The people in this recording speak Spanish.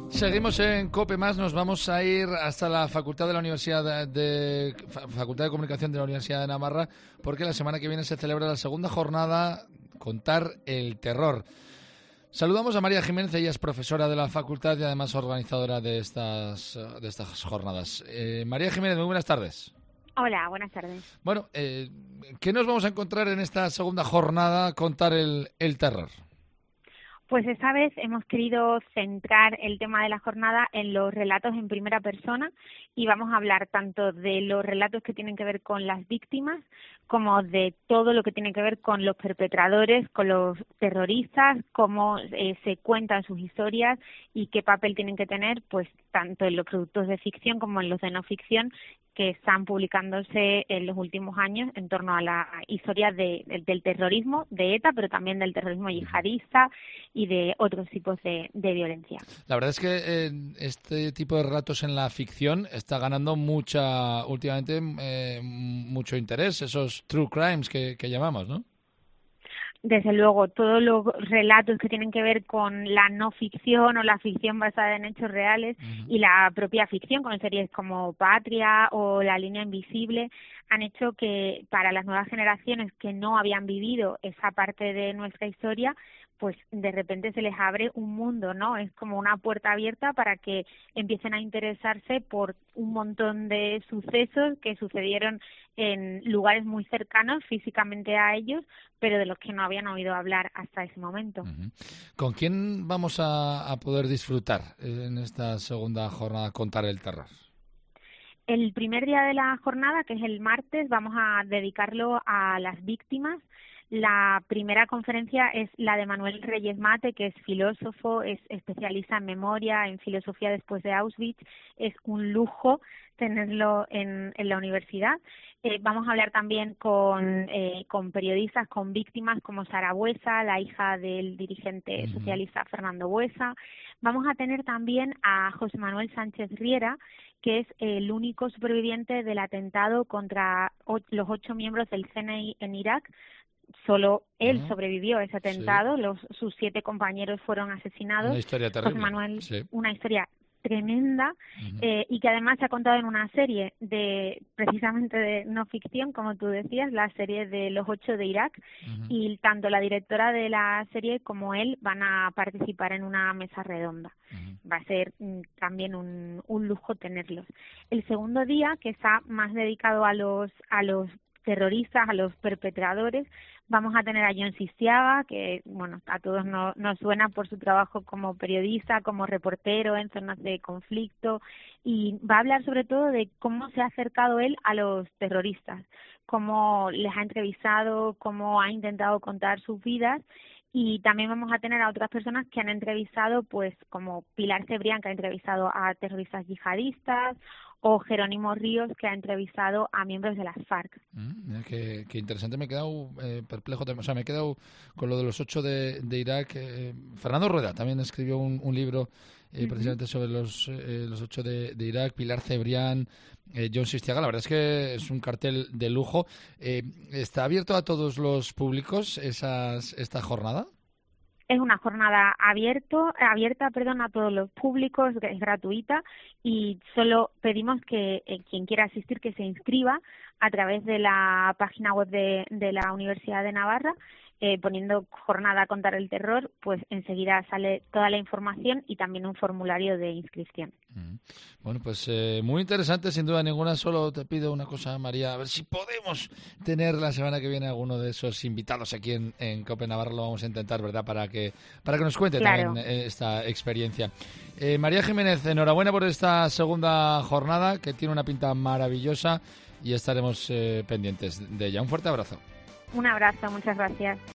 Seguimos en COPE+, nos vamos a ir hasta la Facultad de Comunicación de la Universidad de Navarra, porque la semana que viene se celebra la segunda jornada Contar el Terror. Saludamos a María Jiménez, ella es profesora de la facultad y además organizadora de estas jornadas. María Jiménez, muy buenas tardes. Hola, buenas tardes. Bueno, ¿qué nos vamos a encontrar en esta segunda jornada Contar el Terror? Pues esta vez hemos querido centrar el tema de la jornada en los relatos en primera persona y vamos a hablar tanto de los relatos que tienen que ver con las víctimas como de todo lo que tiene que ver con los perpetradores, con los terroristas, cómo se cuentan sus historias y qué papel tienen que tener, pues tanto en los productos de ficción como en los de no ficción que están publicándose en los últimos años en torno a la historia del terrorismo de ETA, pero también del terrorismo yihadista y de otros tipos de violencia. La verdad es que este tipo de relatos en la ficción está ganando últimamente mucho interés, esos true crimes que llamamos, ¿no? Desde luego, todos los relatos que tienen que ver con la no ficción o la ficción basada en hechos reales y la propia ficción, con series como Patria o La línea invisible, han hecho que para las nuevas generaciones que no habían vivido esa parte de nuestra historia, pues de repente se les abre un mundo, ¿no? Es como una puerta abierta para que empiecen a interesarse por un montón de sucesos que sucedieron en lugares muy cercanos físicamente a ellos, pero de los que no habían oído hablar hasta ese momento. ¿Con quién vamos a poder disfrutar en esta segunda jornada Contar el Terror? El primer día de la jornada, que es el martes, vamos a dedicarlo a las víctimas. La primera conferencia es la de Manuel Reyes Mate, que es filósofo, es especialista en memoria, en filosofía después de Auschwitz. Es un lujo tenerlo en la universidad. Vamos a hablar también con periodistas, con víctimas como Sara Buesa, la hija del dirigente socialista Fernando Buesa. Vamos a tener también a José Manuel Sánchez Riera, que es el único superviviente del atentado contra los 8 miembros del CNI en Irak. Solo él sobrevivió a ese atentado, sí. Sus 7 compañeros fueron asesinados. Una historia terrible. José Manuel, sí. Una historia tremenda y que además se ha contado en una serie precisamente de no ficción, como tú decías, la serie de los 8 de Irak, y tanto la directora de la serie como él van a participar en una mesa redonda. Va a ser también un lujo tenerlos. El segundo día, que está más dedicado a los terroristas, a los perpetradores, vamos a tener a Jon Sistiaga, que bueno, a todos nos suena por su trabajo como periodista, como reportero en zonas de conflicto, y va a hablar sobre todo de cómo se ha acercado él a los terroristas, cómo les ha entrevistado, cómo ha intentado contar sus vidas. Y también vamos a tener a otras personas que han entrevistado, pues como Pilar Cebrián, que ha entrevistado a terroristas yihadistas, o Jerónimo Ríos, que ha entrevistado a miembros de las FARC. Qué interesante, me he quedado perplejo, o sea, me he quedado con lo de los 8 de Irak. Fernando Rueda también escribió un libro precisamente sobre los 8 de Irak, Pilar Cebrián, Jon Sistiaga. La verdad es que es un cartel de lujo. ¿Está abierto a todos los públicos esta jornada? Es una jornada abierta a todos los públicos, es gratuita, y solo pedimos que quien quiera asistir que se inscriba a través de la página web de la Universidad de Navarra, poniendo jornada Contar el Terror, pues enseguida sale toda la información y también un formulario de inscripción. Bueno, pues muy interesante, sin duda ninguna. Solo te pido una cosa, María, a ver si podemos tener la semana que viene alguno de esos invitados aquí en COPE Navarra. Lo vamos a intentar, ¿verdad?, para que nos cuente también esta experiencia. María Jiménez, enhorabuena por esta segunda jornada, que tiene una pinta maravillosa, y estaremos pendientes de ella. Un fuerte abrazo. Un abrazo, muchas gracias.